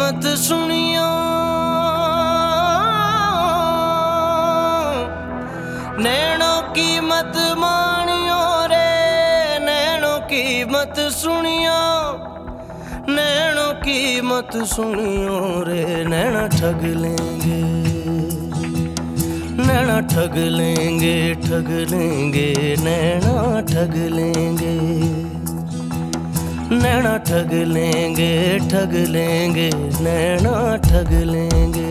मत सुनियो, नैनों की मत मानियो रे, नैनों की मत सुनियो, नैनों की मत सुनियो रे। नैना ठग लेंगे, नैना ठग लेंगे, ठग लेंगे, नैना ठग लेंगे, नैना ठग लेंगे, ठग लेंगे, नैना ठग लेंगे।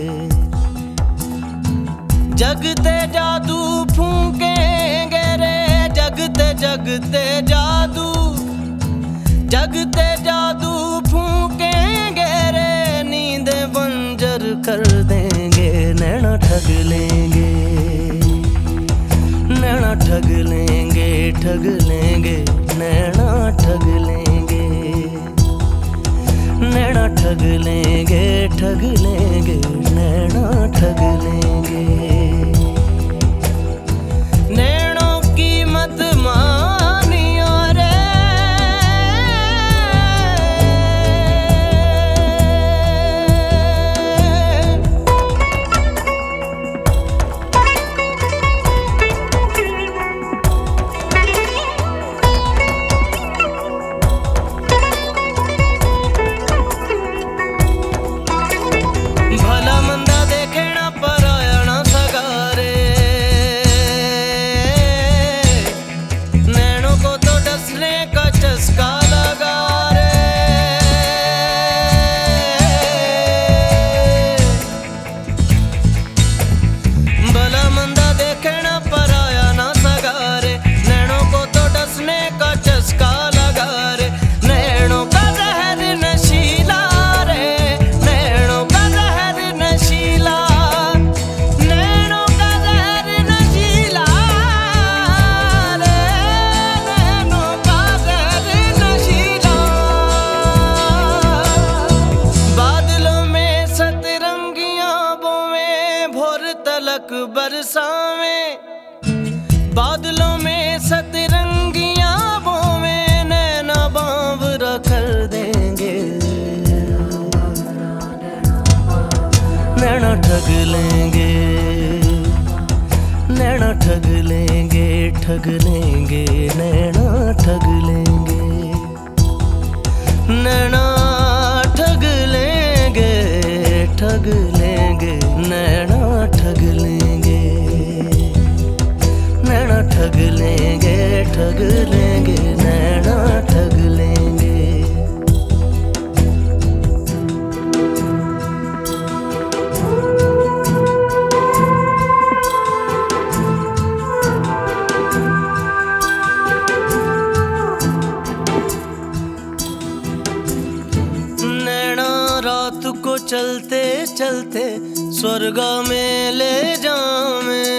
जगते जादू फूकेंगे रे, जगते जगते जादू, जगते जादू फूकेंगे रे, नींद बंजर कर देंगे। नैना ठग लेंगे, नैना ठग लेंगे, ठग लेंगे, नैना ठग लेंगे, नैना ठग लेंगे, ठग लेंगे, नैना ठग लेंगे। नैनों की मत मानियो रे, भला मंदा देखे ना पराया ना सगारे, नैनों को तो डसने का चस्का लगा रे। भला मंदा देखे ना पराया ना सगारे, नैनों को तो डसने का चस्का लगा रे। नैनों का जहर नशीला रे, नैनों का जहर नशीला, नैनों का जहर नशीला रे, नैनों का जहर नशीला। बादलों में सतरंगियां बोवें, भोर तलक बरसावें, बादलों में सतरंगियां बोवें, नैना बावरा कर देंगे। नैना ठग लेंगे, नैना ठग लेंगे, ठग लेंगे, नैना ठग लेंगे, नैना ठग लेंगे, ठग लेंगे, नैना ठग लेंगे, नैना ठग लेंगे, ठग लेंगे, नैना ठग लेंगे। नैना रात को चलते चलते स्वर्ग में ले जावें,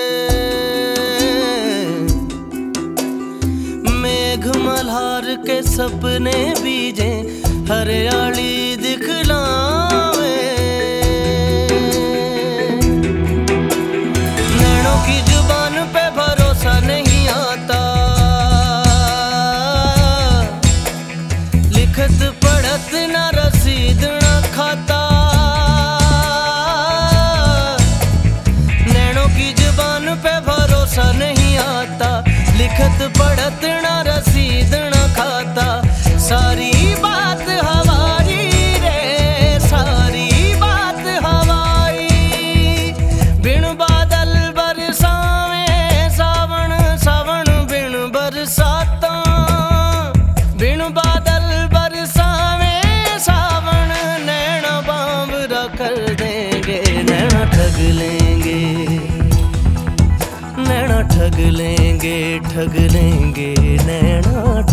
मेघ मल्हार के सपने बीजे हरियाली दिखलावे। नैनों की जुबान पे भरोसा नहीं आता, लिखत पढ़त ना रसीद ना खाता। नैनों की जुबान पे भरोसा नहीं आता, लिखत पढ़त ना रसीद ना खाता। सारी बात हवाई रे, सारी बात हवाई, बिन बादल बरसावें सावन, सावन बिन बरसाता, बिन बादल बरसावें सावन, नैना बावरा कर देंगे। नैना ठग लेंगे, नैना ठग लेंगे, ठग लेंगे, नैना